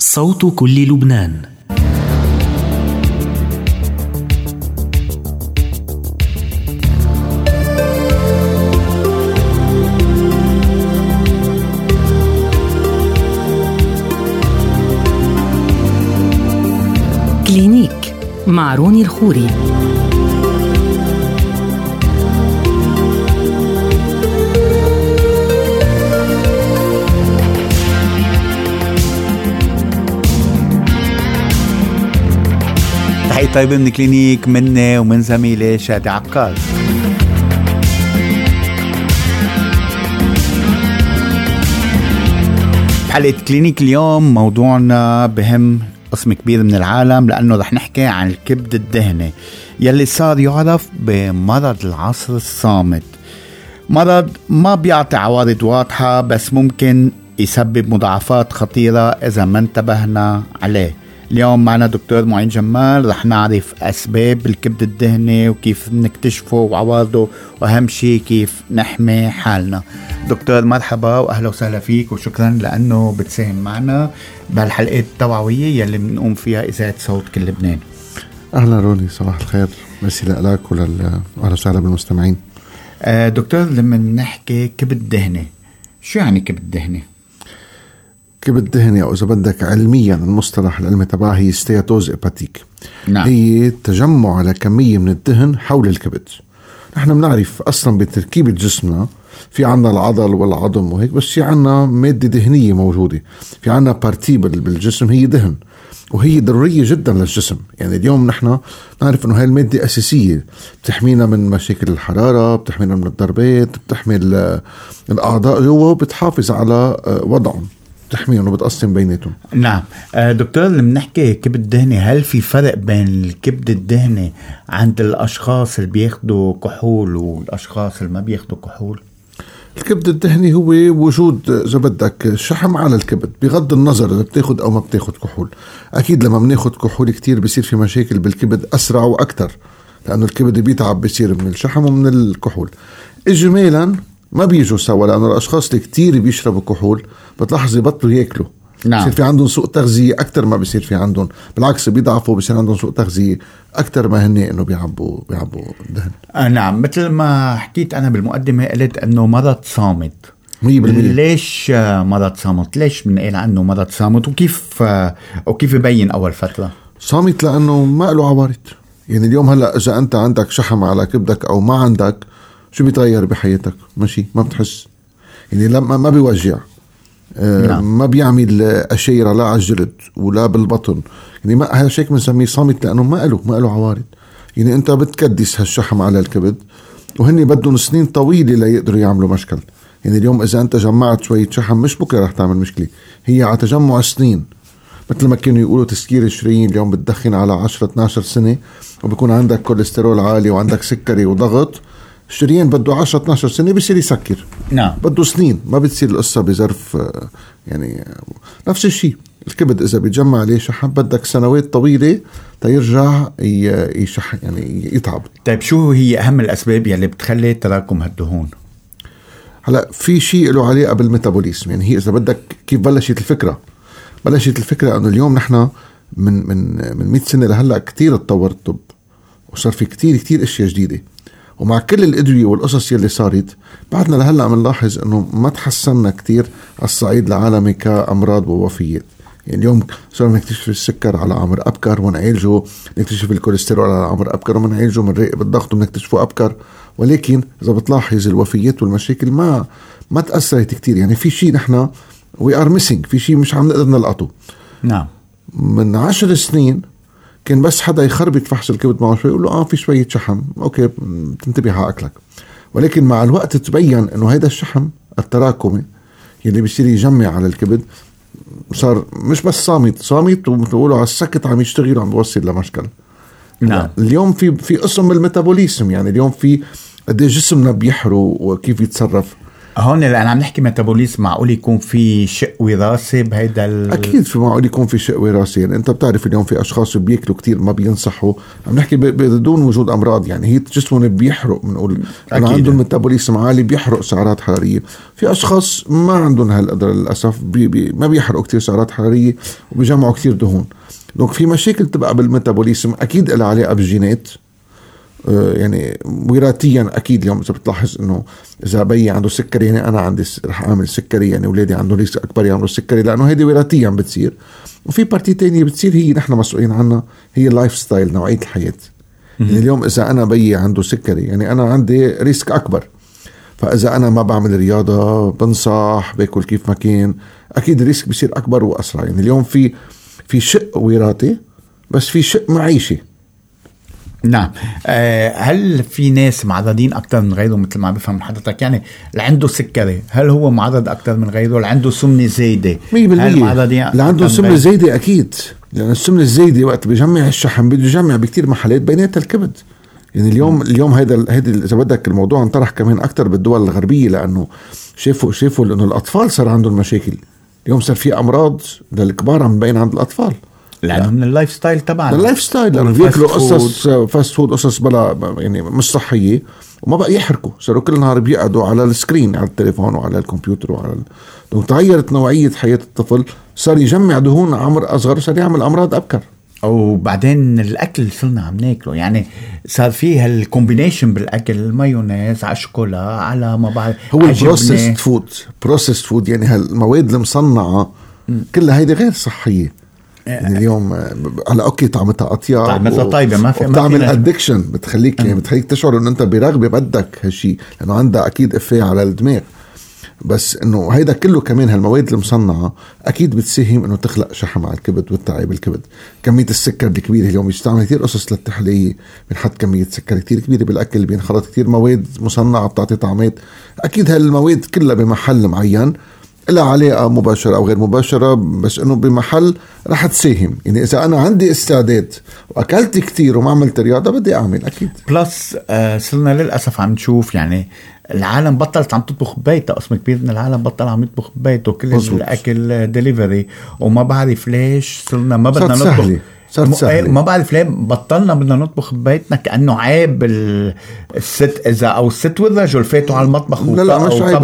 صوت كل لبنان. كلينيك مع روني الخوري. تحية طيبة من كلينيك، مني ومن زميلي شادي عقاد. بحلقة كلينيك اليوم موضوعنا بهم قسم كبير من العالم، لأنه رح نحكي عن الكبد الدهني يلي صار يعرف بمرض العصر الصامت. مرض ما بيعطي عوارض واضحة، بس ممكن يسبب مضاعفات خطيرة إذا ما انتبهنا عليه. اليوم معنا دكتور معين جمال، رح نعرف أسباب الكبد الدهني وكيف نكتشفه وعوارضه، وأهم شيء كيف نحمي حالنا. دكتور مرحبا وأهلا وسهلا فيك، وشكرا لأنه بتساهم معنا بهالحلقة التوعوية يلي بنقوم فيها إذاعة صوت كل لبنان. أهلا روني، صباح الخير، ميرسي لك وأهلا وسهلا بالمستمعين. دكتور، لما نحكي كبد دهني، شو يعني كبد دهني؟ كبد دهني أو إذا بدك علميا المصطلح العلمي تبعه هي ستياتوز هيباتيك. نعم. هي تجمع على كمية من الدهن حول الكبد. نحن بنعرف أصلا بتركيبة جسمنا في عنا العضل والعظم وهيك، بس في عنا مادة دهنية موجودة، في عنا بارتي بالجسم هي دهن، وهي ضرورية جدا للجسم. يعني اليوم نحن نعرف أنه هاي المادة أساسية، بتحمينا من مشاكل الحرارة، بتحمينا من الضربات، بتحمي الأعضاء جوا، بتحافظ على وضعهم، تحميهم وبتقسم بيناتهم. نعم. دكتور، لما نحكي كبد دهني، هل في فرق بين الكبد الدهني عند الأشخاص اللي بياخدوا كحول والأشخاص اللي ما بياخدوا كحول؟ الكبد الدهني هو وجود إذا بدك شحم على الكبد، بغض النظر إذا بتاخد أو ما بتاخد كحول. أكيد لما بناخد كحول كتير بيصير في مشاكل بالكبد أسرع وأكتر، لأنه الكبد بيتعب بيصير من الشحم ومن الكحول. إجمالا ما بيجوا سوا، لأنه الأشخاص اللي كتير بيشربوا كحول بتلاحظ يبطلوا يأكلوا. نعم. بيصير في عندهم سوء تغذية أكتر ما بيصير في عندهم، بالعكس بيضعفوا، بيصير عندهم سوء تغذية أكتر ما هني إنه بيعبوا دهن. نعم، مثل ما حكيت أنا بالمقدمة، قلت أنه مرض صامت. 100%. ليش مرض صامت؟ ليش بنقول عنه مرض صامت؟ وكيف يبين أول فترة؟ صامت لأنه ما له عوارض. يعني اليوم هلأ إذا أنت عندك شحم على كبدك أو ما عندك، شو بيتغير بحياتك؟ ماشي، ما بتحس، يعني لما ما بيوجع. نعم. ما بيعمل أشيرة لا على الجلد ولا بالبطن. يعني ما هذا شيء بنسميه صامت، لأنه ما له عوارض. يعني أنت بتكدس هالشحم على الكبد، وهني بدهم سنين طويلة ليقدروا يعملوا مشكل. يعني اليوم إذا أنت جمعت شوية شحم، مش بكرة رح تعمل مشكلة، هي على تجمع سنين. مثل ما كانوا يقولوا تسكير الشرايين، اليوم بتدخن على 10-12 سنة وبيكون عندك كوليسترول عالي وعندك سكري وضغط، الشريان بده 10-12 سنة بيصير يسكر. نعم. بده سنين، ما بتصير القصة بظرف. يعني نفس الشيء الكبد إذا بيتجمع عليه شحم بدك سنوات طويلة تيرجع يعني يتعب. طيب، شو هي أهم الأسباب يلي بتخلي تراكم هالدهون؟ هلا في شيء له علاقة بالميتابوليزم. يعني هي إذا بدك كيف بلشت الفكرة أنه اليوم نحن من 100 سنة لهلأ كتير اتطور الطب، وصار في كتير أشياء جديدة، ومع كل الأدوية والقصص يلي صارت بعدنا لهلأ منلاحظ أنه ما تحسننا كتير على الصعيد العالمي كأمراض ووفيات. يعني اليوم صرنا نكتشف السكر على عمر أبكر ونعالجه، نكتشف الكوليسترول على عمر أبكر ونعالجه، منراقب الضغط ونكتشفه أبكر، ولكن إذا بتلاحظ الوفيات والمشاكل ما تأثرت كتير. يعني في شيء نحن we are missing، في شيء مش عم نقدر نلقطه. نعم. من 10 سنين كان بس حدا يخربط فحص الكبد معه شوي يقول له في شوية شحم، أوكي تنتبه على أكلك. ولكن مع الوقت تبين إنه هيدا الشحم التراكمي يلي بيصير يجمع على الكبد صار مش بس صامت وبتقولوا على السكت عم يشتغل وعم بوصل لمشكل. نعم. اليوم في قسم بالميتابوليزم. يعني اليوم في قد ايه جسمنا بيحرق وكيف يتصرف. هون لأن عم نحكي ميتابوليزم، معقول يكون في شق وراثي بهيدا اكيد في معقول يكون في شق وراثي. يعني انت بتعرف اليوم في اشخاص بياكلوا كتير ما بينصحوا، عم نحكي بدون وجود امراض، يعني هي جسمهم بيحرق، بنقول انه عندهم الميتابوليزم عالي بيحرق سعرات حراريه. في اشخاص ما عندهم هالقدر للاسف، ما بيحرقوا كتير سعرات حراريه وبيجمعوا كتير دهون. دونك في مشاكل تبقى بالميتابوليزم اكيد لها علاقه بالجينات، يعني وراثيا اكيد. اليوم اذا بتلاحظ انه اذا بي عنده سكري، يعني انا عندي رح اعمل سكري، يعني اولادي عندهم ريسك اكبر يعملوا سكري، لانه هيدي وراثيا بتصير. وفي بارتي تانية بتصير هي نحن مسؤولين عنها، هي اللايف ستايل، نوعيه الحياه. يعني اليوم اذا انا بي عنده سكري، يعني انا عندي ريسك اكبر، فاذا انا ما بعمل رياضه، بنصح، باكل كيف ما كان، اكيد الريسك بيصير اكبر واسرع. يعني اليوم في شق وراثي، بس في شق معيشي. نعم. هل في ناس معرضين أكتر من غيره مثل ما بفهم حضرتك؟ يعني اللي عنده سكري هل هو معرض أكتر من غيره؟ اللي عنده سمنة زايدة 100%، اللي عنده سمنة زايدة أكيد، لأن السمنة الزايدة وقت بيجمع الشحم بده يجمع بكتير محلات بيناتها الكبد. يعني اليوم هيدا إذا بدك الموضوع انطرح كمان أكتر بالدول الغربية، لأنه شافوا لأنه الأطفال صار عندهم مشاكل. اليوم صار في أمراض للكبار عم بين عند الأطفال، لأنه من اللايف ستايل تبعنا، اللايف ستايل، لأنه بياكلوا قصص فاست فود، قصص بلا يعني مش صحية، وما بقى يحركوا، صاروا كل نهار بيقعدوا على السكرين، على التليفون وعلى الكمبيوتر دونك تغيرت نوعية حياة الطفل، صار يجمع دهون عمر أصغر، صار يعمل أمراض أبكر. وبعدين الأكل اللي صرنا عم ناكله، يعني صار فيه هالكومبينيشن بالأكل، المايونيز على شوكولا على ما بعرف، هو بروسيسد فود، يعني هالمواد المصنعة كلها هيدي غير صحية. يعني اليوم على اوكي طعمتها اطيب، طعمتها طيبه، ما في بتعمل ادكشن، بتخليك يعني بتخليك تشعر انه انت برغبه بدك هالشيء، لانه عندها اكيد افيه على الدماغ. بس انه هيدا كله كمان هالمواد المصنعه اكيد بتساهم انه تخلق شحم على الكبد والتعب الكبد. كميه السكر الكبيره اليوم بيستعمل كثير قصص للتحليه، بنحط كميه سكر كثير كبيره بالاكل، بينخلط كثير مواد مصنعه بتعطي طعمات. اكيد هالمواد كلها بمحل معين لا علاقة مباشرة أو غير مباشرة، بس إنه بمحل رح تساهم. يعني إذا أنا عندي استعداد وأكلت كتير وما عملت رياضة بدي أعمل أكيد. بلس صرنا للأسف عم نشوف يعني العالم بطلت عم تطبخ ببيتها، قسم كبير من العالم بطل عم يطبخ ببيته، كل الأكل ديليفري، وما بعرف ليش صرنا ما بدنا نطبخ. ما بعرف ليه بطلنا بدنا نطبخ ببيتنا، كأنه عيب الست إذا أو الست والرجل فاتوا على المطبخ. لا مش عيب،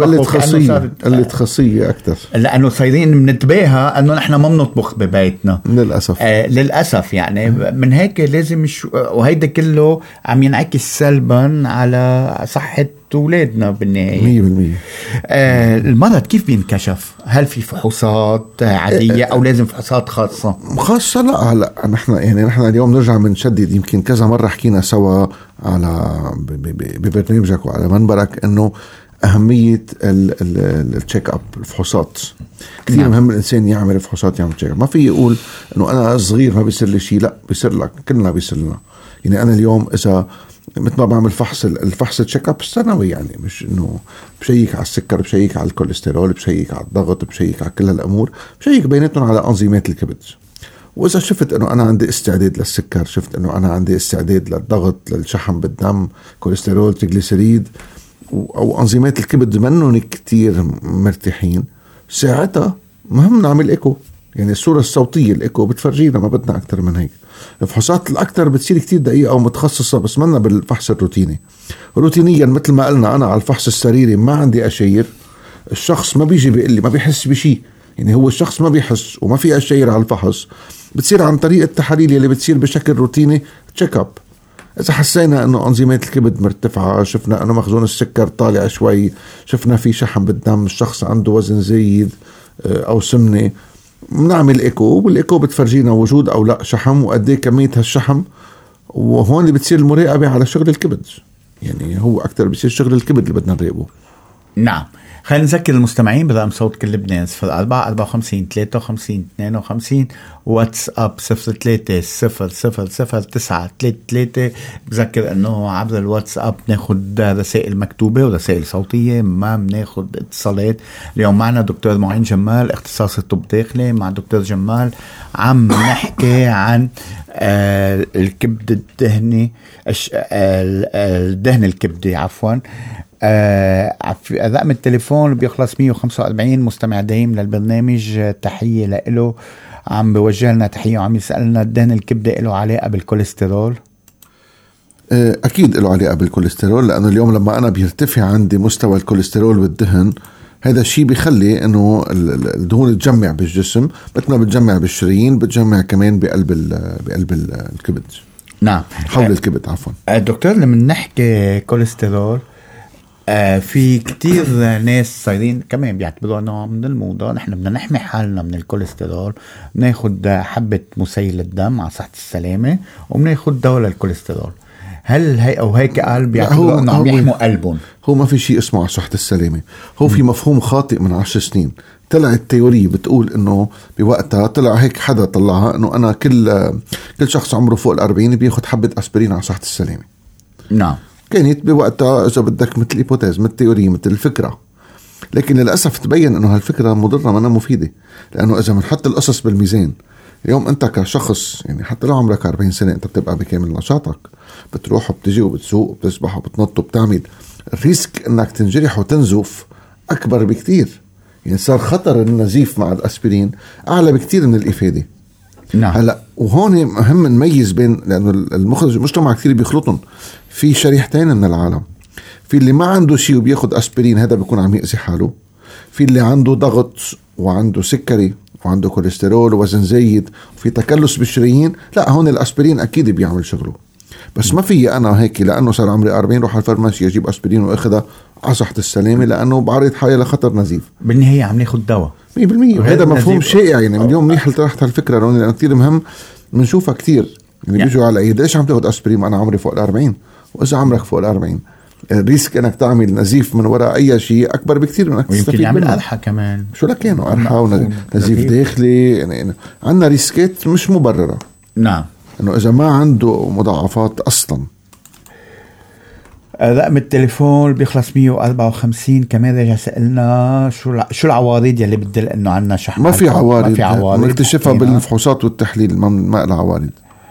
قلة خاصية أكتر، لأنه صايرين بنتباهى أنه نحن ما بنطبخ ببيتنا للأسف. للأسف يعني من هيك لازم وهيدا كله عم ينعكس سلبا على صحة أولادنا بالنهاية 100%. المرض كيف بينكشف؟ هل في فحوصات عادية أو لازم فحوصات خاصة؟ لا هلا نحن اليوم نرجع بنشدد، يمكن كذا مرة حكينا سوا على ببرنامجك وعلى منبرك إنه أهمية التشيك أب، الفحوصات كثير. نعم. مهم الإنسان يعمل فحوصات، يعمل تشيك أب. ما في يقول إنه أنا صغير ما بيصير لي شيء، لا بيصير لك، كلنا بيصير لنا. يعني أنا اليوم إذا مثل ما بعمل الفحص تشيك اب السنوي، يعني مش انه بشيك على السكر، بشيك على الكوليسترول، بشيك على الضغط، بشيك على كل هالامور، بشيك بيناتهم على انظيمات الكبد. واذا شفت انه انا عندي استعداد للسكر، شفت انه انا عندي استعداد للضغط، للشحم بالدم، كوليسترول، تريغليسيريد، او انظيمات الكبد منهم كتير مرتاحين، ساعتها مهم نعمل ايكو. يعني الصورة الصوتية الإيكو بتفرجينا، ما بدنا أكتر من هيك. الفحوصات الأكتر بتصير كتير دقيقة أو متخصصة، بس منا بالفحص الروتيني. روتينيا مثل ما قلنا، أنا على الفحص السريري ما عندي أشير، الشخص ما بيجي بيقول لي، ما بيحس بشي. يعني هو الشخص ما بيحس وما في أشير على الفحص، بتصير عن طريق التحاليل اللي بتصير بشكل روتيني تشيك اب. إذا حسينا أنه أنظيمات الكبد مرتفعة، شفنا أنه مخزون السكر طالع شوي، شفنا في شحم بالدم، الشخص عنده وزن زايد أو سمنة، بنعمل ايكو، والايكو بتفرجينا وجود او لا شحم، وقد ايه كميه هالشحم. وهون اللي بتصير المراقبه على شغل الكبد، يعني هو اكثر بيصير شغل الكبد اللي بدنا نراقبه. نعم. خلينا نذكر المستمعين برقم صوت كل لبنان 0454 53 52 واتساب 03000933. بذكر انه عبر الواتساب ناخد رسائل مكتوبة ورسائل صوتية، ما بناخد اتصالات. اليوم معنا دكتور معين جمال، اختصاص الطب داخلي. مع دكتور جمال عم نحكي عن الكبد الدهني، الدهن الكبدي عفوا. رقم التليفون بيخلص 145. مستمع دايم للبرنامج، تحية لإله، عم بوجه لنا تحية وعم يسألنا الدهن الكبدة له علاقة بالكوليسترول؟ أكيد له علاقة بالكوليسترول، لأنه اليوم لما أنا بيرتفع عندي مستوى الكوليسترول والدهن، هذا الشيء بيخلي إنه الدهون تجمع بالجسم، مثل ما بتجمع بالشرايين بتجمع كمان بقلب الكبد. نعم، حول الكبد عفوا. دكتور، لما نحكي كوليسترول في كتير ناس صايرين كمان بيعتبروا انه من الموضة. نحن بدنا نحمي حالنا من الكوليسترول، بناخد حبة مسيل الدم على صحة السلامة، وبناخد دواء للكوليسترول. هل هي او هيك قال بيعتبروا انه عم يحموا قلبهم؟ هو ما في شيء اسمه على صحة السلامة. هو في مفهوم خاطئ من 10 سنين. طلعت تيوري بتقول انه بوقتها طلع هيك، حدا طلعها انه انا كل شخص عمره فوق 40 بياخد حبة اسبرين على صحة السلامة. نعم، كانت بوقتها اذا بدك مثل ايبوتيز، مثل تيوري، مثل الفكرة. لكن للأسف تبين انه هالفكرة مضرة منها مفيدة، لانه اذا بنحط القصص بالميزان، اليوم انت كشخص يعني حتى لو عمرك 40 سنة انت بتبقى بكامل نشاطك، بتروح وبتجي وبتسوق وبتسبح وبتنط وبتعمل. الريسك انك تنجرح وتنزف اكبر بكتير. يعني صار خطر النزيف مع الاسبرين اعلى بكتير من الافادة. نعم. هلا وهون مهم نميز بين، لانه المجتمع كتير بيخلطن. في شريحتين من العالم، في اللي ما عنده شيء وبياخد اسبرين، هذا بيكون عم يأذي حاله. في اللي عنده ضغط وعنده سكري وعنده كوليسترول ووزن زايد وفي تكلس بالشرايين، لا هون الاسبرين اكيد بيعمل شغله. بس ما في انا هيك لانه صار عمري 40 روح على الفارماسي اجيب اسبرين واخذها على صحة السلامة، لانه بعرض حالي لخطر نزيف. بالنهاية عم ناخد دواء 100%. وهذا مفهوم شائع. يعني من اليوم منيح طرحت هالفكرة لانه كتير مهم، بنشوفها كتير. يعني بيجوا على العيد، ليش عم تاخد اسبرين انا عمري فوق 40؟ واذا عمرك فوق 40 الريسك انك تعمل نزيف من وراء اي شيء اكبر بكثير من انك تستفيد منه. يمكن يعمل قرحة كمان، شو لك كانوا قرحة ونزيف داخلي. يعني عندنا ريسكات مش مبررة. نعم، انه اذا ما عنده مضاعفات اصلا. رقم التليفون بيخلص 154. كمان رجع سألنا شو العوارض يلي بتدل انه عنا شحن؟ ما في عوارض، نكتشفها بالفحوصات والتحليل، ما لها عوارض.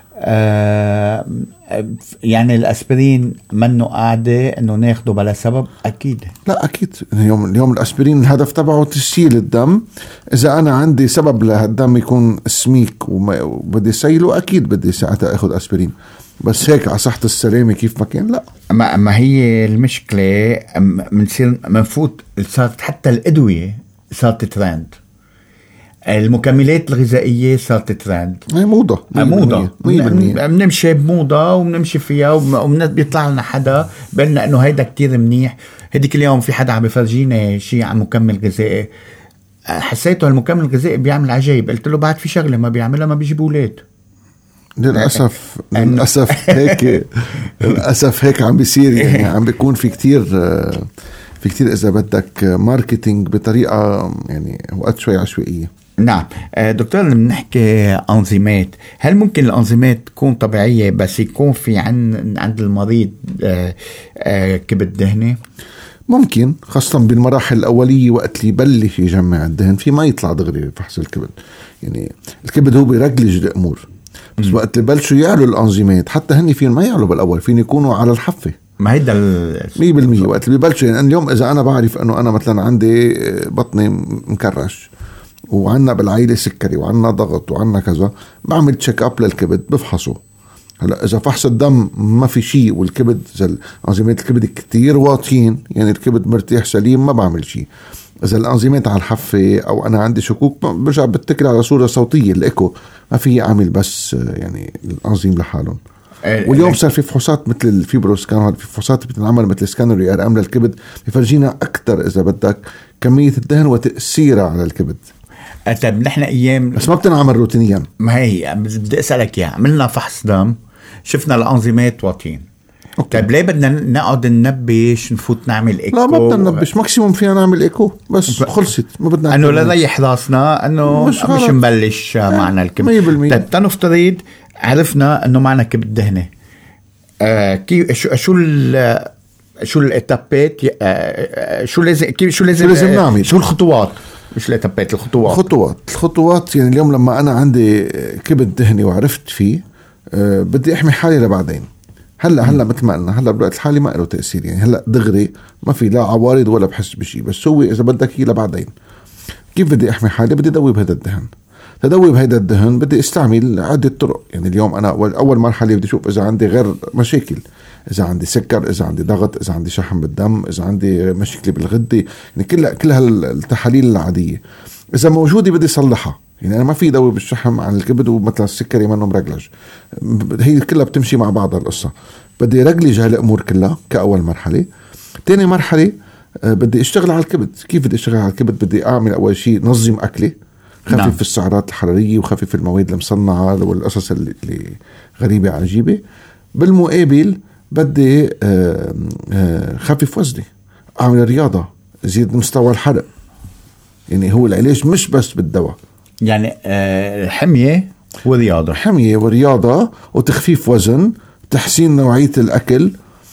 يعني الاسبرين منه قاعدة انه ناخده بلا سبب؟ اكيد لا، اكيد. اليوم الاسبرين الهدف تبعه تسييل الدم. اذا انا عندي سبب لهالدم يكون سميك وبدي سيله، اكيد بدي ساعتها اخذ اسبرين. بس هيك على صحة السلامة كيف ما كان، لا. ما هي المشكلة، منصير منفوت. صارت حتى الأدوية صارت ترند، المكملات الغذائية صارت ترند. هي موضة. بنمشي بموضة وبنمشي فيها، وبيطلع لنا حدا بقلنا انه هيدا كتير منيح. هديك اليوم في حدا عم بفرجينا شيء عن مكمل غذائي، حسيته المكمل الغذائي بيعمل عجيب. قلت له بعد في شغلة ما بيعملها، ما بيجيب أولاد. للأسف هيك عم بيصير. يعني عم بيكون في كتير إذا بدك ماركتينج بطريقة يعني وقت شوي عشوائية. نعم دكتور، لما نحكي أنظمات، هل ممكن الأنظمات تكون طبيعية بس يكون في عند المريض كبد دهني؟ ممكن، خاصة بالمراحل الأولية وقت اللي يبلش يجمع الدهن، في ما يطلع دغري فحص الكبد. يعني الكبد هو بيرجلج الأمور، بس وقت اللي بلشوا يعلوا الأنظمات، حتى هني فين ما يعلوا بالأول، فين يكونوا على الحفة. ما هيدا 100%. وقت اللي ببلشوا، يعني اليوم إذا أنا بعرف أنه أنا مثلا عندي بطني مكرش وعنا بالعائلة سكري وعنا ضغط وعنا كذا، بعمل تشيك أب للكبد بفحصه. هلا إذا فحص الدم ما في شيء والكبد أنظمات الكبد كتير واطيين، يعني الكبد مرتاح سليم، ما بعمل شيء. إذا الأنظمات على الحفة أو أنا عندي شكوك، برجع بتكل على صورة صوتية الإيكو، ما في أعمل بس يعني الأنظيم لحالهم. واليوم صار في فحوصات مثل الفيبروس، كان في فحوصات بتنعمل مثل سكانر ARM للكبد، بيفرجينا أكتر إذا بدك كمية الدهن وتأثيرها على الكبد. طيب نحن أيام بس ما بتنعمل روتينيا. ما هي بدي أسألك إياها، عملنا فحص دم، شفنا الأنظمات واطين. طيب ليه بدنا نقعد ننبش نفوت نعمل إيكو؟ لا، ما بدنا ننبش، ماكسيموم فينا نعمل إيكو بس خلصت. ما بدنا أنه لا نريح راسنا أنه مش نبلش معنا الكبد. طيب تنفترض عرفنا أنه معنا كبد دهني، شو الإتابات، شو لازم نعمل، شو الخطوات، مش الإتابات، الخطوات. يعني اليوم لما أنا عندي كبد دهني وعرفت فيه، بدي أحمي حالي لبعدين. هلا مثل ما قلنا هلا بالوقت الحالي ما له تأثير، يعني هلا دغري ما في لا عوارض ولا بحس بشيء، بس هو إذا بدك هي لبعدين. كيف بدي أحمي حالي؟ بدي أدوب هذا الدهن. تدوب هذا الدهن بدي استعمل عدة طرق. يعني اليوم أنا أول مرحلة بدي أشوف إذا عندي غير مشاكل، إذا عندي سكر، إذا عندي ضغط، إذا عندي شحم بالدم، إذا عندي مشاكل بالغدة، يعني كل هالتحاليل العادية إذا موجودة بدي صلحها. يعني أنا ما في دوب الشحم عن الكبد ومثلا السكري منه مرجلج، هي كلها بتمشي مع بعض القصة. بدي رجلج هالأمور كلها كأول مرحلة. تاني مرحلة بدي اشتغل على الكبد. كيف بدي اشتغل على الكبد؟ بدي اعمل اول شيء نظم اكلي، خفف السعرات الحرارية وخفف المواد المصنعة والقصص اللي غريبة عجيبة. بالمقابل بدي خفف وزني، اعمل رياضة، زيد مستوى الحرق. يعني هو العلاج مش بس بالدواء، يعني حمية ورياضة وتخفيف وزن، تحسين نوعية الأكل.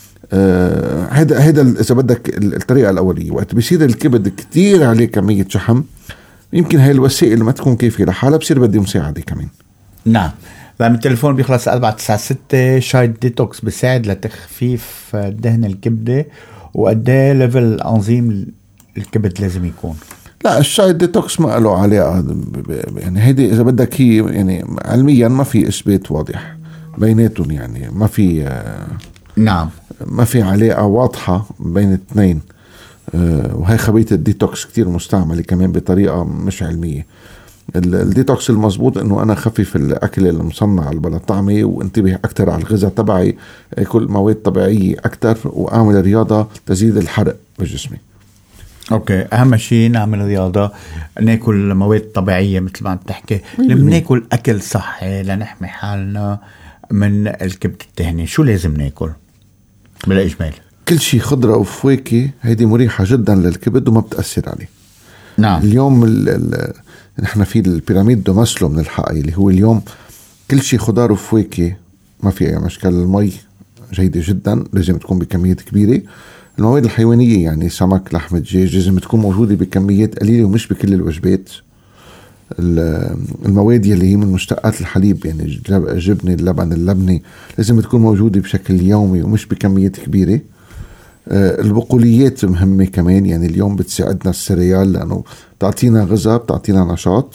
هذا إذا بدك الطريقة الأولية. وقت بيصير الكبد كتير عليه كمية شحم، يمكن هاي الوسائل ما تكون كافية لحالها، بصير بدي مساعدة كمان. نعم. رقم التليفون بيخلص 496. شاي ديتوكس بيساعد لتخفيف دهن الكبدة، وقديه ليفل أنظيم الكبد لازم يكون؟ لا، الشاي ديتوكس ما له علاقة، يعني هيدي إذا بدك هي يعني علميا ما في إثبات واضح بيناتهم، يعني ما في نعم ما في علاقة واضحة بين الاثنين. وهي خبية الديتوكس كتير مستعملة كمان بطريقة مش علمية. الديتوكس المضبوط انه انا خفف الاكل المصنع البلا طعمي، وانتبه اكتر على الغذاء تبعي، اكل مواد طبيعية اكتر، واعمل رياضة تزيد الحرق بجسمي. اوكي، اهم شيء نعمل رياضة، ناكل مواد طبيعية مثل ما عم تحكي، ناكل اكل صحي لنحمي حالنا من الكبد الدهني. شو لازم ناكل بالاجمال؟ كل شيء خضرة وفواكه، هيدي مريحة جدا للكبد وما بتأثر عليه. نعم. اليوم نحن في البيراميد دو ماسلو من الحقي، اللي هو اليوم كل شيء خضار وفواكه ما في أي مشكلة. المي جيدة جدا، لازم تكون بكميات كبيرة. المواد الحيوانية يعني سمك، لحمة، دجاج لازم تكون موجودة بكميات قليلة ومش بكل الوجبات. المواد اللي هي من مشتقات الحليب، يعني الجبنة، اللبن، اللبنة، لازم تكون موجودة بشكل يومي ومش بكميات كبيرة. البقوليات مهمة كمان، يعني اليوم بتساعدنا السريال لأنه بتعطينا غذاء، بتعطينا نشاط.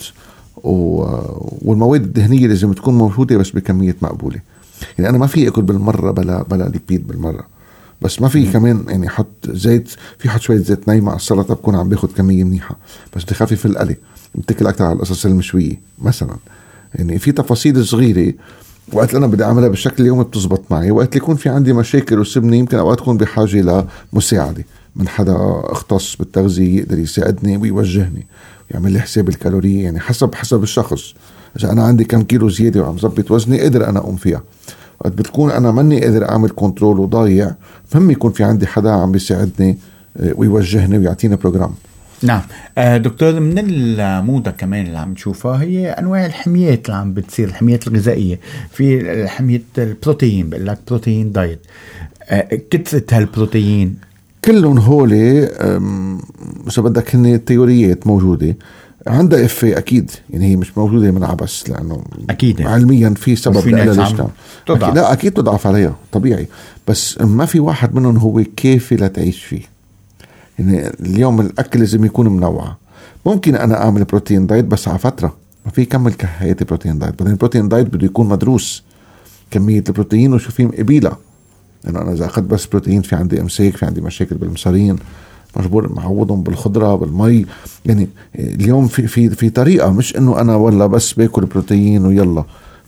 والمواد الدهنية لازم تكون موجودة بس بكمية مقبولة. يعني أنا ما في أكل بالمرة بلا ليبيد بالمرة، بس ما في كمان يعني حط زيت، في حط شوية زيت ناي مع السلطة بكون عم باخد كمية منيحة، بس بدي خفف القلي، بتكل أكتر على القصص المشوية مثلا. يعني في تفاصيل صغيرة وقت أنا بدي أعملها بالشكل اليومي بتزبط معي. وقت اللي يكون في عندي مشاكل وسبني، يمكن أوقات أكون بحاجة لمساعدة من حدا اختص بالتغذية يقدر يساعدني ويوجهني، يعمل لي حساب الكالورية، يعني حسب الشخص. إذا أنا عندي كم كيلو زيادة وعم زبط وزني قادر أنا أقوم فيها. وقت بتكون أنا مني قادر أعمل كنترول وضايع، مهم يكون في عندي حدا عم بيساعدني ويوجهني ويعطيني بروجرام. نعم. دكتور، من الموضة كمان اللي عم نشوفها هي أنواع الحميات اللي عم بتصير، الحميات الغذائية. في حمية البروتين، بقول لك بروتين دايت، كتلة هالبروتين كلهم هولي إذا بدك هن تيوريات موجودة عندها إفي أكيد، يعني هي مش موجودة من عبس، لأنه أكيد علميا في سبب لها. لا أكيد تضعف عليها طبيعي، بس ما في واحد منهم هو كافي لتعيش فيه. يعني اليوم الأكل لازم يكون منوع. ممكن أنا أعمل بروتين دايت بس على فترة، ما في كمل كحياتي بروتين دايت. بعدين البروتين دايت بده يكون مدروس كمية البروتين وشو فيه قبيلة، لأنه أنا إذا أخذت بس بروتين في عندي إمساك، في عندي مشاكل بالمصارين، مجبور معوضهم بالخضرة بالمي. يعني اليوم في طريقة، مش إنه أنا ولا بس باكل بروتين ويلا.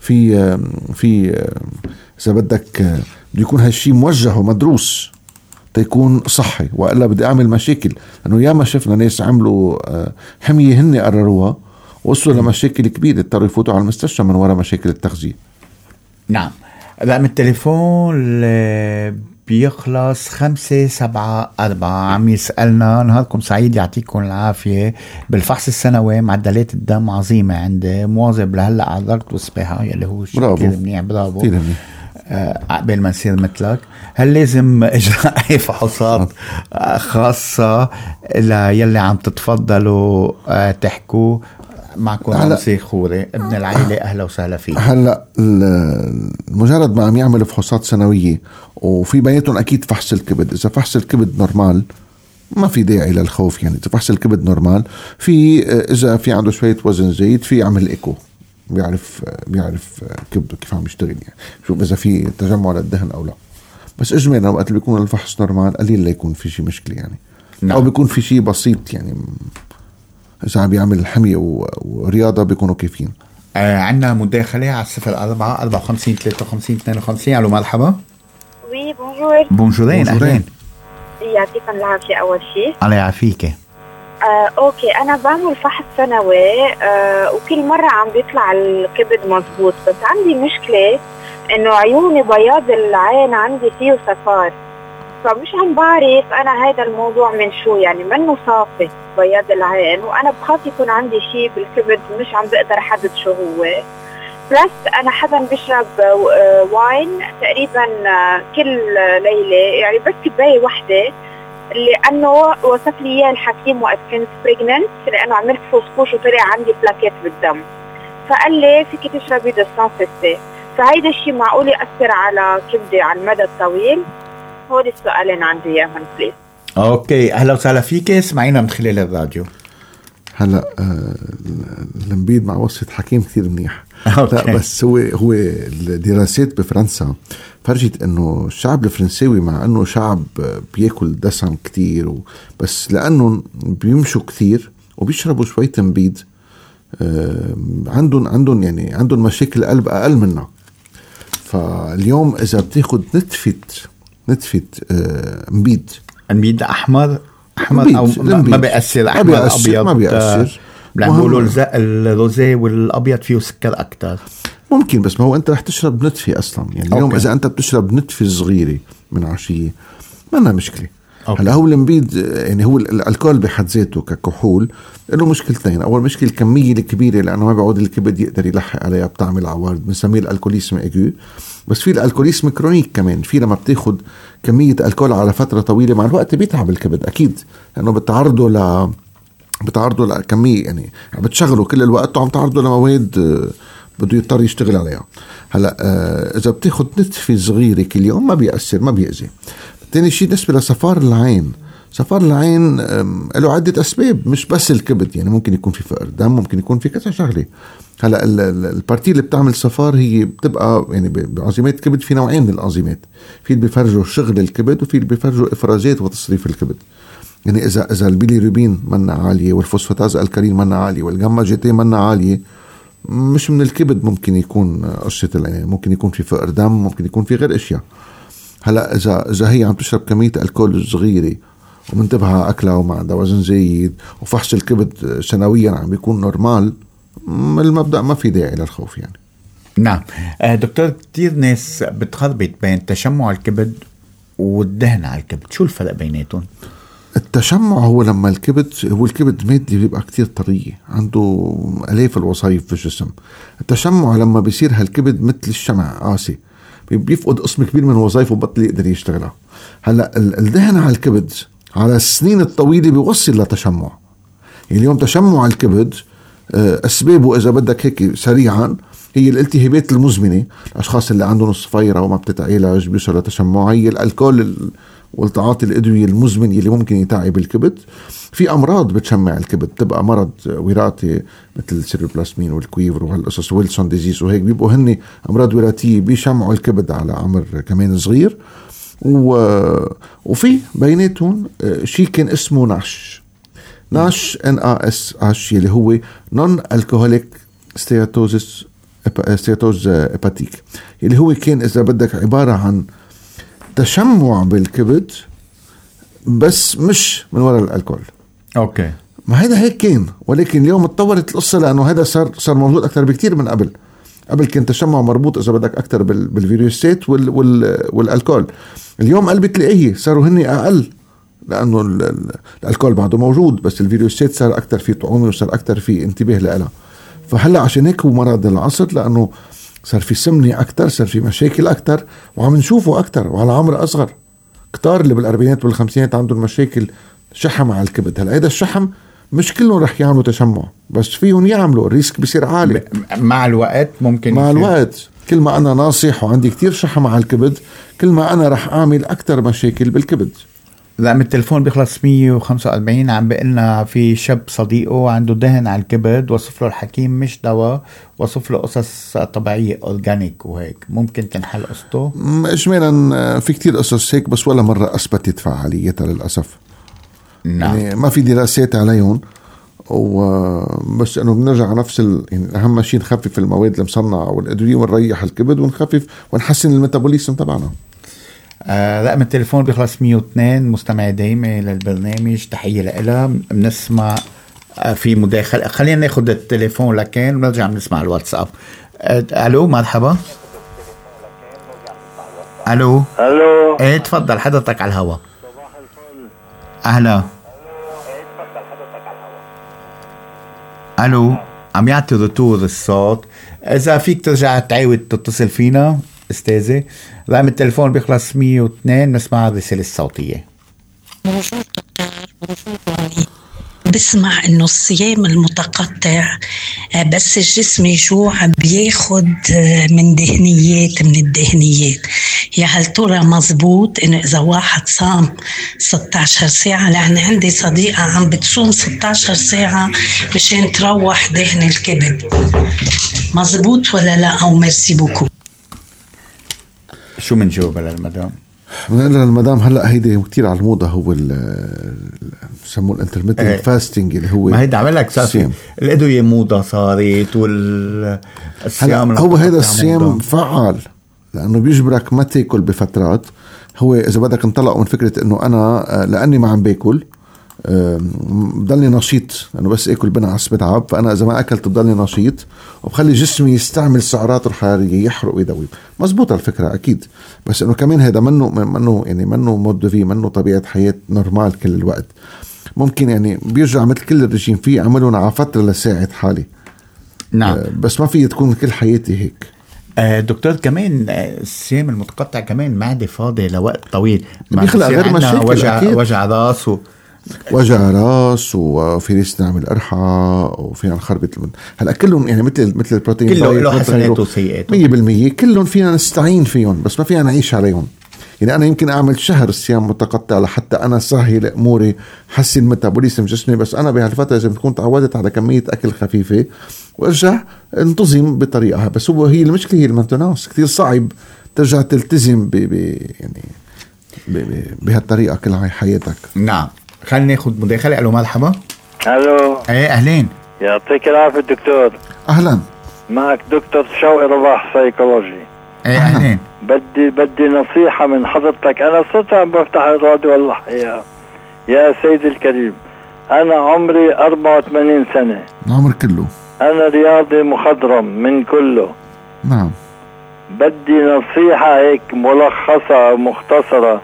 في إذا بدك بده يكون هالشي موجه ومدروس تيكون صحي، وإلا بدي أعمل مشاكل. لأنه ياما شفنا ناس عملوا حمية هن قرروها وصلوا لمشاكل كبيرة، اضطروا يفوتوا على المستشفى من وراء مشاكل التغذية. نعم. رقم التليفون بيخلص 574. عم يسألنا: نهاركم سعيد، يعطيكم العافية. بالفحص السنوي معدلات الدم عظيمة عندي، مواظب لهلأ على الضغط والسباحة، يلي هو كتير منيح. برافو. قبل ما نصير مثلك، هل لازم اجراء اي فحوصات خاصة يلي عم تتفضلوا تحكوا؟ معكم رمزي خوري ابن العائلة، أهلا وسهلا فيك. هلا مجرد ما عم يعمل فحوصات سنوية وفي بيناتهم أكيد فحص الكبد، إذا فحص الكبد نورمال ما في داعي للخوف. يعني إذا فحص الكبد نورمال، إذا في عنده شوية وزن زايد في يعمل إيكو، بيعرف كبده كيف عم يشتغل، يعني شوف إذا في تجمع للدهن أو لا. بس إجمالا وقت اللي بيكون الفحص نورمال قليل لا يكون في شيء مشكلة يعني. نعم. أو بيكون في شيء بسيط، يعني إذا عم بيعمل حمية ورياضة بيكونوا كيفين. عندنا مداخلة على 04 54 53 52. ألو مرحبا. وي بونجور. بونجورين، أهلين. يعطيكم العافية. أول شيء الله يعافيك. أوكي، أنا بعمل فحص سنوي وكل مرة عم بيطلع الكبد مزبوط، بس عندي مشكلة إنه عيوني بياض العين عندي فيه صفار، فمش عم بعرف أنا هذا الموضوع من شو، يعني منه صافي بياض العين، وأنا بخاف يكون عندي شيء بالكبد مش عم بقدر أحدد شو هو. بلس أنا حدا بشرب واين تقريبا كل ليلة، يعني بس كباية واحدة، لأنه وصف لي إياه الحكيم وقت كنت بريجننت، لأنه عملت فوسفوش وطلع عندي بلاكيت بالدم، فقال لي فيك تشربي دسانسيستي. فهيدا الشيء معقول يأثر على كبدي على المدى الطويل؟ هو السؤالين عندي إياهم بليز. أوكي، أهلا وسهلا فيك، اسمعينا من خلال الراديو. هلا الانبيد مع وصفة حكيم كثير منيح. لا بس هو الدراسات بفرنسا فرجت انه الشعب الفرنساوي مع انه شعب بياكل دسم كتير بس لانه بيمشوا كتير وبيشربوا شوية تنبيد عندهم مشاكل قلب اقل منا. فاليوم اذا بتاخد نتفة انبيد احمر او ما بيأثر، احمر ابيض ما بيأثر، لأنه الروزي والابيض فيه سكر اكتر ممكن. بس ما هو انت رح تشرب نتفة اصلا، يعني اليوم اذا انت بتشرب نتفة صغيرة من عشية ما لها مشكلة. هلا هو الانبيد يعني هو الالكول بحد ذاته ككحول له مشكلتين. اول مشكلة الكمية الكبيرة، لانه ما بيعود الكبد يقدر يلحق عليها، بتعمل عوارض بنسميه الالكوليسم ايجو. بس في الالكوليسم كرونيك كمان، في لما بتاخد كمية الكول على فترة طويلة مع الوقت بيتعب الكبد اكيد، لانه بتعرضه لكمية، يعني بتشغله كل الوقت وعم تعرضه لمواد بده يضطر يشتغل عليها. هلا اذا بتاخد نتفة صغيرة كل يوم ما بيأثر، ما بيأذي. تاني شيء بالنسبة لصفار العين، صفار العين له عدة أسباب، مش بس الكبد، يعني ممكن يكون في فقر دم، ممكن يكون في كذا شغلة. هلا البارتي اللي بتعمل صفار هي بتبقى يعني بعظيمات الكبد في نوعين من العظيمات، في اللي بيفرجوا شغل الكبد وفي اللي بيفرجوا إفرازات وتصريف الكبد. يعني إذا البيليروبين منا عالية والفوسفاتاز الكالين منا عالية والجاما جيتي منا عالية، مش من الكبد، ممكن يكون قشة العين، ممكن يكون في فقر دم، ممكن يكون في غير أشياء. هلا إذا هي عم تشرب كمية الكول صغيرة ومنتبهة أكلها وما عندها وزن زايد وفحص الكبد سنويا عم بيكون نورمال، المبدأ ما في داعي للخوف يعني. نعم دكتور، كتير ناس بتخربط بين تشمع الكبد والدهن على الكبد، شو الفرق بيناتهم؟ التشمع هو لما الكبد مادي بيبقى كتير طرية، عنده آلاف الوظائف في الجسم. التشمع لما بيصير هالكبد مثل الشمع قاسي، بيفقد قسم كبير من وظائفه وبطل يقدر يشتغلها. هلا الدهن على الكبد على السنين الطويلة بيوصل لتشمع. يعني اليوم تشمع الكبد أسبابه إذا بدك هيك سريعا هي الالتهابات المزمنة، الأشخاص اللي عندهم الصفيرة وما بتتعالج بيوصل لتشمع، هي الألكول والتعاطي الأدوية المزمن اللي ممكن يتعب الكبد. في أمراض بتشمع الكبد، تبقى مرض وراثي مثل السيروبلاسمين والكويفر وهالقصص ويلسون ديزيز وهيك، بيبقوا هن أمراض وراثية بيشمعوا الكبد على عمر كمان صغير. وفي بيناتهم شيء كان اسمه ناش NASH اللي هو نون الكحوليك ستياتوز هيباتيك، اللي هو كان إذا بدك عبارة عن تشمع بالكبد بس مش من وراء الألكول. أوكي، ما هذا هيك كان، ولكن اليوم اتطورت القصة لأنه هذا صار موجود أكثر بكتير من قبل كان تشمع مربوط إذا بدك أكثر بالفيروسات والألكول. اليوم قلبي تلاقيه صاروا هني أقل، لأنه الألكول بعده موجود بس الفيروسات صار أكثر في طعومة وصار أكثر في انتباه لها. فهلا عشان هيك هو مرض العصر، لأنه صار في سمنة أكتر، صار في مشاكل أكتر وعم نشوفه أكتر وعلى عمر أصغر. كتار اللي بالأربعينات والخمسينات عندهم مشاكل شحم على الكبد. هلا هذا الشحم مش كلهم رح يعملوا تشمع، بس فيهم يعملوا، الريسك بصير عالي مع الوقت. ممكن مع الوقت كل ما أنا ناصح وعندي كتير شحم على الكبد كل ما أنا رح أعمل أكتر مشاكل بالكبد. لا، من التلفون بيخلص 145 عم بيقلنا في شاب صديقه عنده دهن على الكبد، وصف له الحكيم مش دواء، وصف له قصص طبيعية أورجانيك وهيك. ممكن تنحل قصته؟ إجمالا في كتير قصص هيك، بس ولا مرة أثبتت فعاليتها للأسف. نعم. يعني ما في دراسات عليهم، بس انه بنرجع نفس يعني اهم شيء نخفف المواد المصنعه والادويه ونريح الكبد ونخفف ونحسن الميتابوليزم تبعنا. رقم التليفون بيخلص 102. مستمع دايما للبرنامج، تحيه لها. بنسمع في مداخله، خلينا ناخد التليفون لكن ونرجع بنسمع الواتساب. الو، مرحبا. الو. ايه تفضل حضرتك على الهواء. صباح الفل. اهلا. الو، عم يعطي رتور الصوت. اذا فيك ترجع تعاود تتصل فينا استاذي. رقم التليفون بيخلص 102. نسمع الرسالة الصوتية. بسمع انه الصيام المتقطع بس الجسم يجوع بياخد من الدهنيات. يا هل ترى مزبوط انه اذا واحد صام 16 ساعة، لأن عندي صديقة عم بتصوم 16 ساعة مشان تروح دهن الكبد، مزبوط ولا لا؟ او ميرسي بوكو. شو منجاوب للمدام؟ بنقول للمدام هلا هيدي كتير على الموضة، هو بسموه الانترميتنت فاستنج اللي هو ما هيدا عمل لك صافي الأدوية موضة صارت والصيام. هو هيدا الصيام فعال لأنه بيجبرك ما تاكل بفترات. هو إذا بدك انطلق من فكرة إنه أنا لأني ما عم باكل بضلني نشيط، أنا بس أكل بنعس بتعب، فأنا إذا ما أكلت بضلني نشيط وبخلي جسمي يستعمل سعراته الحرارية يحرق ويدوي. مزبوط الفكرة أكيد، بس إنه كمان هذا منه مود في، منه طبيعة حياة نورمال كل الوقت. ممكن يعني بيرجع مثل كل الرجيم فيه عملون على فترة لساعد حالي. نعم. بس ما في تكون كل حياتي هيك. دكتور كمان الصيام المتقطع كمان معدة فاضية لوقت طويل، بيخلق غير مشاكل، وجع راس وجع راس، وفي ريس نعمل قرحة، وفينا نخربط هلا كلهم يعني مثل البروتين كله له حسنات وسيئات 100%. كلهم فينا نستعين فيهم بس ما فينا نعيش عليهم. يعني أنا يمكن أعمل شهر صيام متقطع لحتى أنا سهل أموري، حسن ميتابوليزم جسمي، بس أنا بهالفترة لازم تكون تعودت على كمية أكل خفيفة وارجع انتظم بطريقة. بس هي المشكلة هي المنتناس، كتير صعب ترجع تلتزم يعني بهالطريقة كل حياتك. نعم. خلينا ناخد مداخلة. الو، مرحبا. الو. ايه اهلين. يعطيك العافية دكتور. اهلا، معك دكتور شوقي رباح سيكولوجي. ايه اهلين. بدي نصيحة من حضرتك. انا صرت عم بفتح الراديو والحقيقة يا سيدي الكريم، انا عمري 84 سنة. العمر كله. انا رياضي مخضرم من كله. نعم. بدي نصيحة هيك ملخصة مختصرة،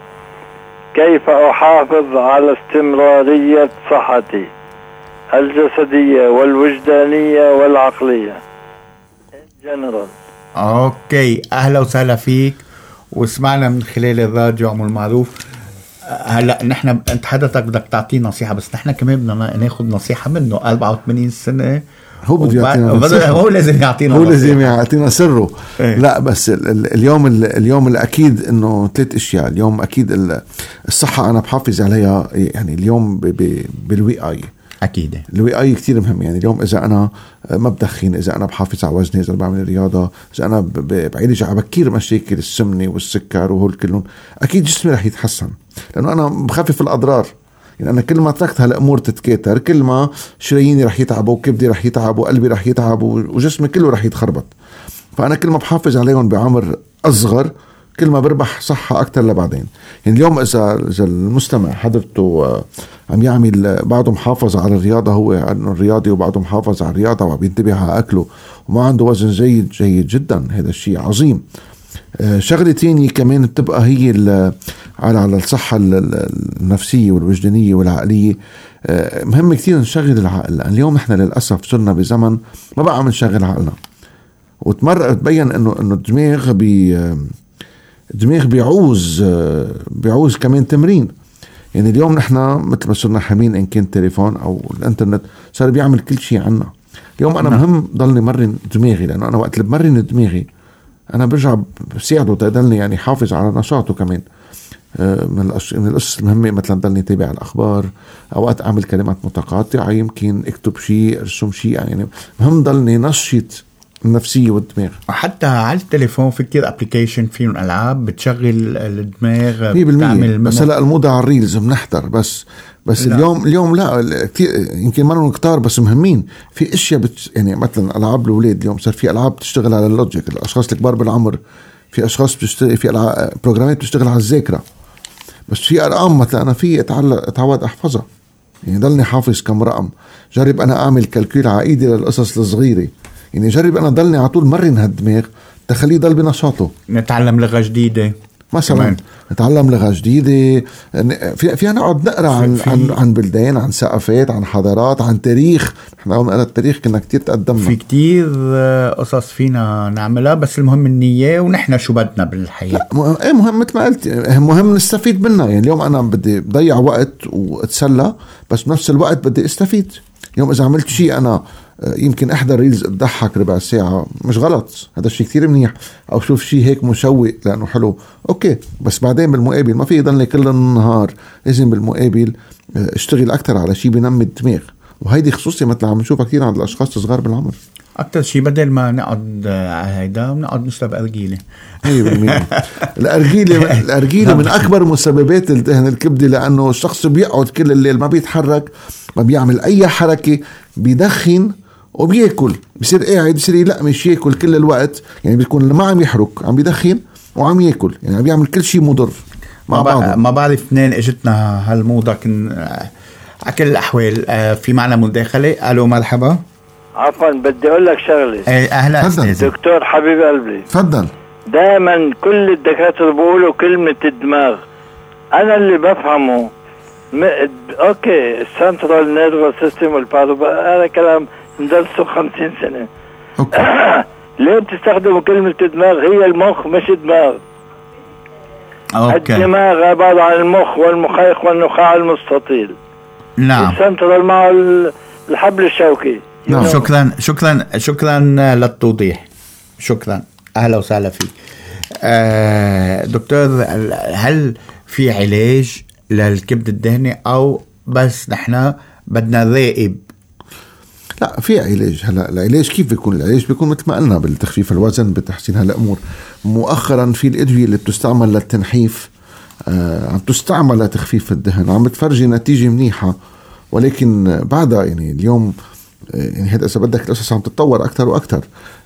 كيف أحافظ على استمرارية صحتي الجسدية والوجدانية والعقلية جنرال. اوكي، اهلا وسهلا فيك، واسمعنا من خلال الراديو عمو المعروف. هلا نحن انت حضرتك بدك تعطيه نصيحة، بس نحن كمان بدنا ناخد نصيحة منه. 84 سنة هو بده يعطينا، هو لازم يعطينا، هو لازم يعطينا سره. ايه. لا بس اليوم الأكيد إنه 3 أشياء. اليوم أكيد الصحة أنا بحافظ عليها. يعني اليوم بالوقاية أكيد الوقاية كتير مهم. يعني اليوم إذا أنا ما بدخن، إذا أنا بحافظ على وزني، إذا بعمل رياضة، إذا أنا بعالج على بكير مشاكل السمنة والسكر وهول كلهم، أكيد جسمي رح يتحسن لأنه أنا بخفف الأضرار. يعني أنا كل ما تركت هالأمور تتكاتر، كل ما شراييني رح يتعبوا، وكبدي رح يتعب، وقلبي رح يتعب، وجسمي كله رح يتخربط. فأنا كل ما بحافظ عليهم بعمر أصغر كل ما بربح صحة أكتر لبعدين. يعني اليوم إذا المستمع حضرته عم يعمل بعضه محافظ على الرياضة، هو أنه الرياضي وبعضه محافظ على الرياضة وبينتبه على أكله وما عنده وزن جيد جدا، هذا الشيء عظيم. شغلة تانية كمان بتبقى هي على الصحة النفسية والوجدانية والعقلية. مهم كتير نشغل العقل. اليوم نحن للأسف صرنا بزمن ما بقى عم نشغل عقلنا، تبين انه الدماغ بيعوز كمان تمرين. يعني اليوم نحن مثل ما صرنا حامين إن كان تليفون أو الإنترنت صار بيعمل كل شيء عنا. اليوم أنا مهم ضلني مرن دماغي، لأنه أنا وقت اللي بمرن دماغي أنا برجع بساعده تضلني يعني حافظ على نشاطه كمان. من القصص المهمة مثلا ضلني تابع الأخبار، أوقات أعمل كلمات متقاطعة، يمكن اكتب شيء ارسم شيء، يعني مهم ضلني نشيط النفسية والدماغ. حتى على التليفون في كتير ابليكيشن فيهم ألعاب بتشغل الدماغ 100%. بس هلا الموضة على الريلز بنحضر بس لا. اليوم لا كتير، يمكن ما كتار بس مهمين. في اشياء يعني مثلا ألعاب الأولاد اليوم صار في ألعاب بتشتغل على اللوجيك، الأشخاص الكبار بالعمر في أشخاص بتشتغل في بروجرامات بتشتغل على الذاكرة. بس في أرقام مثلا أنا في أتعود أحفظها، يعني ضلني حافظ كم رقم. جرب أنا أعمل كالكول عائدي للقصص الصغيرة، يعني جرب أنا ضلني على طول مرن هالدماغ تخليه ضل بنشاطه. نتعلم لغة جديدة مثلا، نتعلم لغة جديدة، فينا نقعد نقرأ عن بلدان، عن ثقافات، عن حضارات، عن تاريخ. احنا قلنا التاريخ كنا كتير تقدمنا في كتير قصص فينا نعملها، بس المهم النية ونحن شو بدنا بالحياة. مهم مثل ما قلت، مهم نستفيد منها. يعني اليوم أنا بدي ضيع وقت واتسلى، بس بنفس الوقت بدي استفيد. اليوم إذا عملت شيء أنا يمكن أحضر ريلز تضحك ربع ساعة، مش غلط، هذا الشيء كتير منيح. أو شوف شيء هيك مشوق لأنه حلو، أوكي. بس بعدين بالمقابل ما في يضلني كل النهار، لازم بالمقابل اشتغل أكتر على شيء بينمي الدماغ. وهيدي خصوصي مثل عم نشوفها كتير عند الأشخاص الصغار بالعمر. أكتر شيء بدل ما نقعد هيدا ونقعد نشرب أرجيلة. الأرجيلة من أكبر مسببات الدهن الكبدي، لأنه الشخص بيقعد كل الليل ما بيتحرك، ما بيعمل أي حركة، بيدخن وبياكل، بيصير قاعد يصير لا مش ياكل كل الوقت. يعني بيكون ما عم يحرك، عم بيدخن وعم ياكل، يعني عم بيعمل كل شيء مضر مع بعضه. ما بعرف اثنين اجتنا هالموضة على كل الأحوال. في معنا مداخلة. ألو مرحبا. عفوا بدي أقول لك شغلة. أهلا أستاذ دكتور حبيب قلبي. تفضل. دائما كل الدكاترة بيقولوا كلمة الدماغ، أنا اللي بفهمه اوكي السنترال نيرفس سيستم والبارو، هذا كلام ندرسه 50 سنة. ليه بتستخدموا كلمة الدماغ؟ هي المخ مش الدماغ. الدماغ عبارة عن المخ والمخيخ والنخاع المستطيل. نعم. السنترال مع الحبل الشوكي. نعم. شكرا للتوضيح. شكرا. أهلا وسهلا فيك. دكتور، هل في علاج للكبد الدهني أو بس نحن بدنا نراقب؟ لا، في علاج. هلا العلاج كيف بيكون؟ العلاج بيكون مثل ما قلنا بالتخفيف الوزن، بتحسين هالأمور. مؤخرا في الأدوية اللي بتستعمل للتنحيف عم تستعمل لتخفيف الدهن، عم بتفرجي نتيجة منيحة، ولكن بعدها يعني اليوم يعني هذا إذا بدك القصص عم تتطور أكتر وأكتر.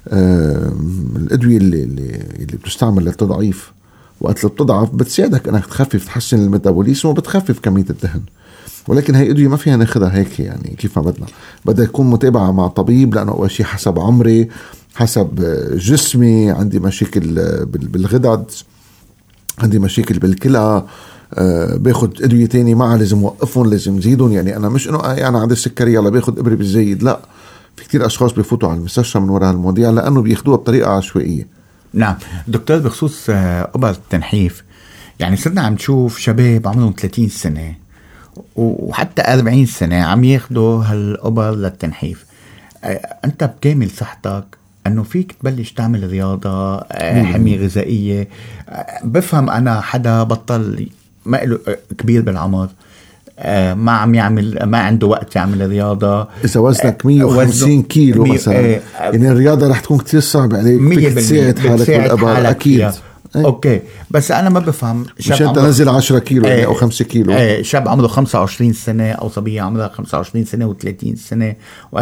الأدوية اللي بتستعمل للتضعيف، وقت اللي بتضعف بتساعدك أنك تخفف، تحسن الميتابوليزم وبتخفف كمية الدهن. ولكن هاي أدوية ما فيها ناخدها هيك يعني كيف ما بدنا، بدها يكون متابعة مع طبيب، لأنه أول شيء حسب عمري، حسب جسمي، عندي مشاكل بالغدد، عندي مشاكل بالكلى، باخد أدوية تاني معها لازم وقفهم، لازم زيدهم. يعني أنا مش إنه أنا عندي السكري يلا باخد إبرة بالزايد، لا. في كتير أشخاص بيفوتوا على المستشفى من وراء المواضيع لأنه بياخدوها بطريقة عشوائية. نعم دكتور، بخصوص أبر التنحيف، يعني صرنا عم نشوف شباب عمرهم 30 سنة وحتى 40 سنة عم ياخدوا هالأبر للتنحيف. أنت بكامل صحتك أنه فيك تبلش تعمل رياضة، حمية غذائية. بفهم أنا حدا بطل ما له كبير بالعمر، ما عم يعمل، ما عنده وقت يعمل رياضة. إذا وزنك 150 كيلو مثلا، يعني الرياضة رح تكون كتير صعب عليك، فيك تساعد حالك بالأبر أكيد. اوكي، بس انا ما بفهم مش انت نزل 10 كيلو او 5 كيلو. شاب عمره 25 سنة او صبية عمرها 25 سنة و30 سنة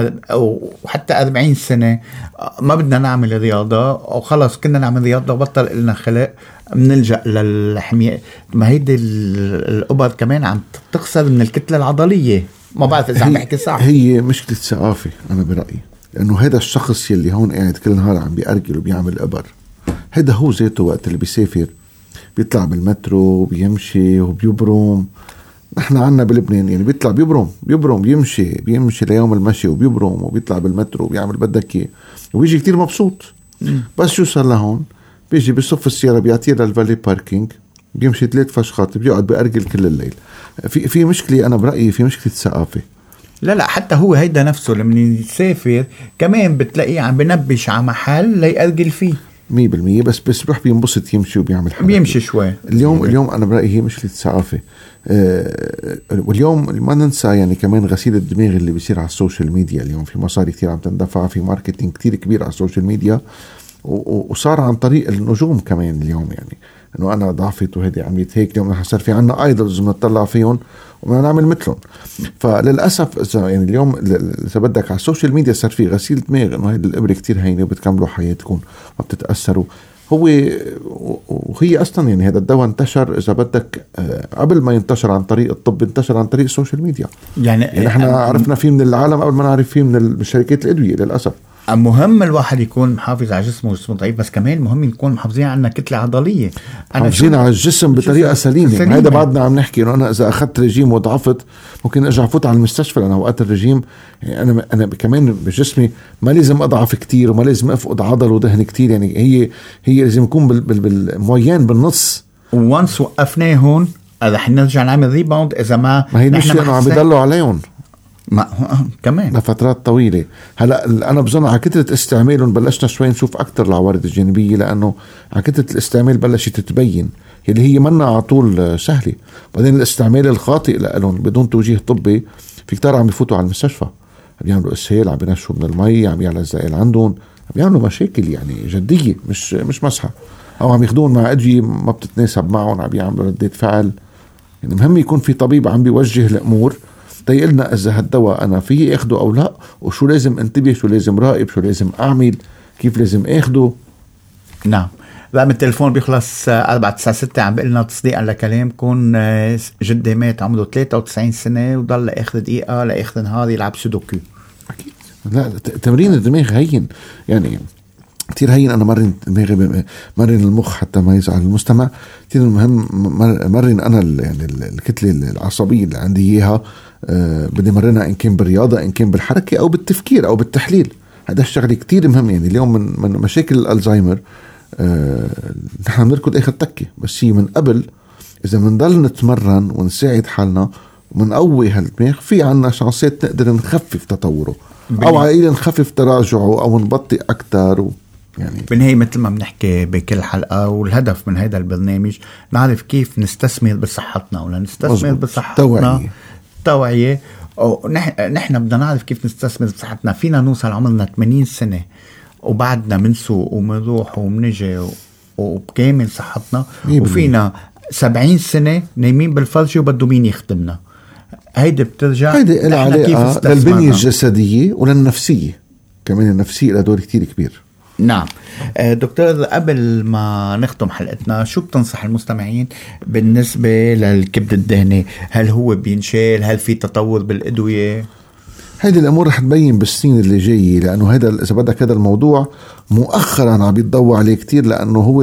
وحتى 40 سنة ما بدنا نعمل رياضة، وخلص كنا نعمل رياضة وبطل لنا خلق، بنلجأ للحمية. ما هيدي الأبر كمان عم تخسر من الكتلة العضلية. ما بعرف اذا عم بحكي صح. هي مشكلة ثقافة انا برأيي، لانه هذا الشخص يلي هون قاعد كل نهار عم بيأرجل وبيعمل أبر، هذا هو ذاته وقت اللي بيسافر بيطلع بالمترو وبيمشي وبيبرم. نحن عنا بلبنان يعني بيطلع بيبرم بيمشي ليوم المشي وبيبرم وبيطلع بالمترو وبيعمل بدك اياه وبيجي كتير مبسوط. بس شو صار لهون؟ بيجي بصف السيارة بيعطيها للفالي باركينج، بيمشي 3 فشخات بيقعد بأرجل كل الليل. في مشكلة، أنا برأيي في مشكلة ثقافة. لا حتى هو هيدا نفسه لما يسافر كمان بتلاقيه عم بنبش على محل ليأرجل فيه 100%. بس بروح بينبسط يمشي وبيعمل حركة، بيمشي شوي. اليوم أنا برأيي هي مشكلة ثقافة. واليوم ما ننسى يعني كمان غسيل الدماغ اللي بيصير على السوشيال ميديا. اليوم في مصاري كتير عم تندفع في ماركتينج كتير كبير على السوشيال ميديا، وصار عن طريق النجوم كمان اليوم. يعني انه انا ضعفت وهدي عملت هيك، اليوم صار في عنا ايدلز بنطلع فيهم وبدنا نعمل مثلهم. فللاسف يعني اليوم اذا بدك على السوشيال ميديا صار في غسيل دماغ انه هيدي الابره كتير هينه وبتكملوا حياتكم ما بتتاثروا. وهي اصلا يعني هذا الدواء انتشر اذا بدك قبل ما ينتشر عن طريق الطب، انتشر عن طريق السوشيال ميديا. يعني احنا عرفنا فيه من العالم قبل ما نعرف فيه من شركات الادويه. للاسف مهم الواحد يكون محافظ على جسمه وجسمه ضعيف، بس كمان مهم نكون محافظين على كتلة عضلية، محافظين على الجسم بطريقة سليمة. هذا بعدنا عم نحكي انه انا اذا اخذت رجيم وضعفت ممكن ارجع فوت على المستشفى. لأن اوقات الرجيم يعني انا كمان بجسمي ما لازم اضعف كتير وما لازم افقد عضل ودهن كتير. يعني هي لازم يكون بالموين بالنص. وانس وقفناه هون رح نرجع نعمل ريباوند اذا ما هي مش لانه عم بيضلوا عليهم ما كمان لفترات طويلة. هلا أنا بظن على كترة استعمالهم بلشنا شوي نشوف أكتر العوارض الجانبية، لأنه على كترة الاستعمال بلشت تتبين اللي هي منا على طول سهلة. بعدين الاستعمال الخاطئ لهم بدون توجيه طبي في كتار عم يفوتوا على المستشفى، عم يعملوا اسهال، عم ينشوا من المي، عم يعلى الزائل عندهم، عم يعملوا مشاكل يعني جدية مش مسحة، أو عم ياخدون مع أدوية ما بتتناسب معهم، عم يعملوا ردة فعل. يعني مهم يكون في طبيب عم بيوجه الأمور تيقلنا إذا هالدواء أنا فيه أخده أو لا، وشو لازم انتبه، شو لازم راقب، شو لازم أعمل، كيف لازم أخده. نعم. رقم التليفون بيخلص 496. عم بقلنا تصديقا لكلامكم جدي مات عمره 93 سنة وضل لآخر دقيقة لآخر نهار يلعب سودوكو. أكيد. لا تمرين الدماغ هين يعني كتير هين. أنا مرن دماغي مرن المخ حتى ما يزعل المستمع. كتير مهم مرن أنا يعني الكتلة العصبية اللي عندي إياها. بدي مرنها إن كان بالرياضة، إن كان بالحركة أو بالتفكير أو بالتحليل. هذا الشغل كتير مهم. يعني اليوم من مشاكل الألزهايمر نحن بنركض آخر تكة، بس هي من قبل إذا منضل نتمرن ونساعد حالنا ومن قوي هالدماغ في عنا شانسات نقدر نخفف تطوره أو عائلة نخفف تراجعه أو نبطئ أكتر. يعني بالنهاية مثل ما بنحكي بكل حلقة، والهدف من هذا البرنامج نعرف كيف نستثمر بصحتنا ولا نستثمر بصحتنا توعية. نحن بدنا نعرف كيف نستثمر بصحتنا. فينا نوصل عمرنا 80 سنة وبعدنا منسوق ومنروح ومنجي وبكامل صحتنا، وفينا 70 سنة نايمين بالفرج وبدو مين يخدمنا. هيدا بترجع هيدا العلاقة للبنية الجسدية وللنفسية كمان. النفسية لها دور كتير كبير. نعم. دكتور، قبل ما نختم حلقتنا شو بتنصح المستمعين بالنسبة للكبد الدهني؟ هل هو بينشال؟ هل في تطور بالأدوية؟ هيدي الأمور رح تبين بالسنين اللي جاية، لأنه هذا إذا بدك هذا الموضوع مؤخرا عم بيتضوى عليه كتير. لأنه هو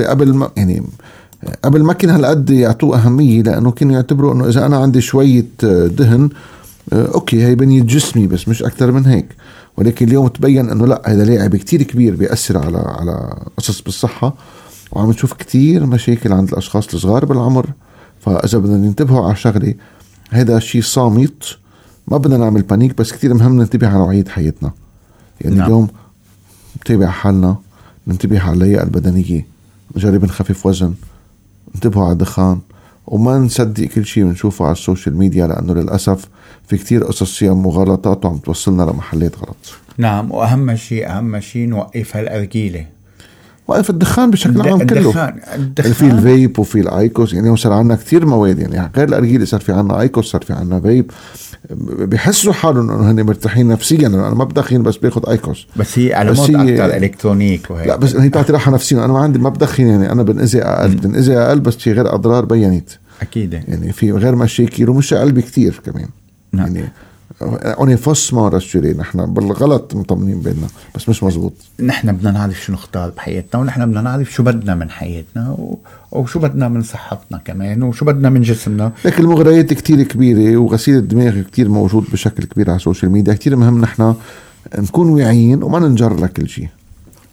قبل ما كان هالقد يعطوه أهمية، لأنه كانوا يعتبروا أنه إذا أنا عندي شوية دهن أوكي هي بنية جسمي بس مش أكتر من هيك. ولكن اليوم تبين أنه لا، هذا لاعب كتير كبير بيأثر على قصص بالصحة، وعم نشوف كتير مشاكل عند الأشخاص الصغار بالعمر. فإذا بدنا ننتبهوا على شغلة هذا شيء صامت، ما بدنا نعمل بانيك، بس كتير مهم ننتبه على نوعية حياتنا. يعني نعم. اليوم نتابع حالنا، ننتبه على اللياقة البدنية، نجرب نخفف وزن، ننتبهوا على الدخان، وما نصدق كل شيء بنشوفه على السوشيال ميديا، لأنه للأسف في كتير قصص مغالطات وعم توصلنا لمحلات غلط. نعم. وأهم شيء نوقف هالأرجيلة، وقف الدخان بشكل عام كله. في الفيب وفي الايكوس. يعني صار عنا كتير مواد، يعني غير الأرجيلة صار في عنا ايكوس، صار في عنا فيب. بيحسوا حالهم انه هن مرتاحين نفسيا. انا ما بدخن بس باخد ايكوس، بس هي على مود اكثر الكترونيك وهيك. لا بس هي بتعطي راحه نفسيه. انا ما عندي، ما بدخن، يعني انا بنأذي اقل بس في غير اضرار بينت اكيد. يعني في غير مشاكل ومش قلبي كتير كمان. نعم. يعني أنا فص ما رشلي نحن بالغلط مطمنين بيننا، بس مش مزبوط. نحن بدنا نعرف شو نختار بحياتنا، ونحن بدنا نعرف شو بدنا من حياتنا وشو بدنا من صحتنا كمان، وشو بدنا من جسمنا. لكن المغريات كتير كبيرة وغسيل الدماغ كتير موجود بشكل كبير على السوشيال ميديا. كتير مهم نحن نكون واعيين وما ننجر لكل شيء.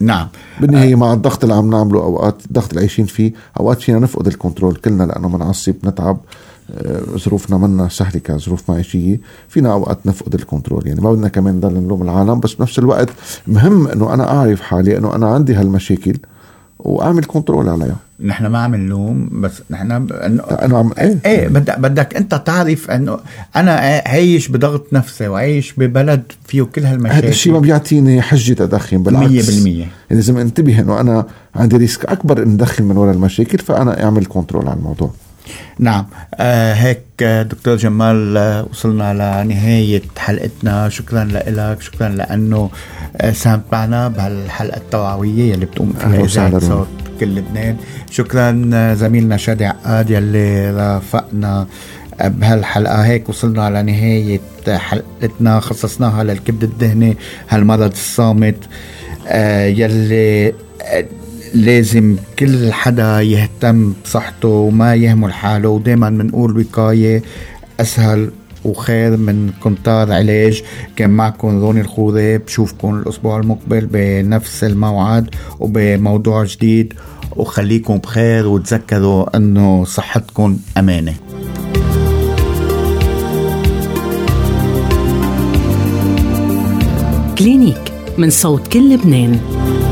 نعم. بالنهاية مع الضغط اللي عم نعمله، أوقات الضغط اللي عايشين فيه، أوقات فينا نفقد الكنترول كلنا لأنه منعصب نتعب، ظروفنا منا سهلة كظروف معيشية، فينا أوقات نفقد الكنترول. يعني ما بدنا كمان نضل نلوم العالم، بس بنفس الوقت مهم أنه أنا أعرف حالي أنه أنا عندي هالمشاكل وأعمل كنترول عليها. نحن ما عم نلوم، بس نحن أنا عم بدك أنت تعرف أنه أنا عايش بضغط نفسي وعايش ببلد فيه كل هالمشاكل. هذا الشيء ما بيعطيني حجة أدخن، بالعكس 100%. يعني لازم انتبه أنه أنا عندي ريسك أكبر إن أدخن من وراء المشاكل، فأنا أعمل كنترول على الموضوع. نعم. هيك دكتور جمال وصلنا لنهاية حلقتنا. شكرا لك، شكرا لأنه ساهمت معنا بهالحلقة التوعوية اللي بتقوم فيها إذاعة صوت كل لبنان. شكرا زميلنا شادي عقاد يلي رافقنا بهالحلقة. هيك وصلنا لنهاية حلقتنا خصصناها للكبد الدهني، هالمرض الصامت يلي لازم كل حدا يهتم بصحته وما يهمل حاله. ودايما منقول وقاية أسهل وخير من كنتار علاج. كان معكم روني الخوري، بشوفكم الأسبوع المقبل بنفس الموعد وبموضوع جديد، وخليكم بخير وتذكروا أنه صحتكم أمانة. كلينيك من صوت كل لبنان.